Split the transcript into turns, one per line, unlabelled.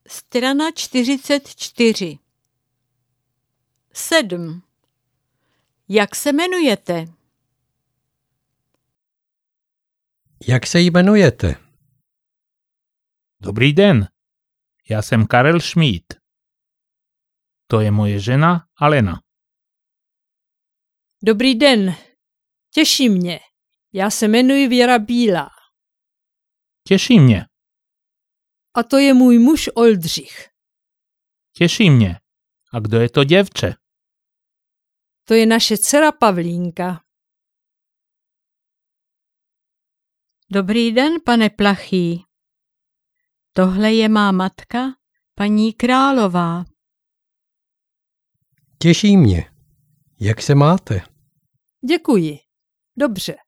Strana 44. 7. Jak se jmenujete?
Jak se jmenujete?
Dobrý den, já jsem Karel Šmíd. To je moje žena Alena.
Dobrý den, těší mě. Já se jmenuji Věra Bílá.
Těší mě.
A to je můj muž Oldřich.
Těší mě. A kdo je to děvče?
To je naše dcera Pavlínka.
Dobrý den, pane Plachý. Tohle je má matka, paní Králová.
Těší mě. Jak se máte?
Děkuji. Dobře.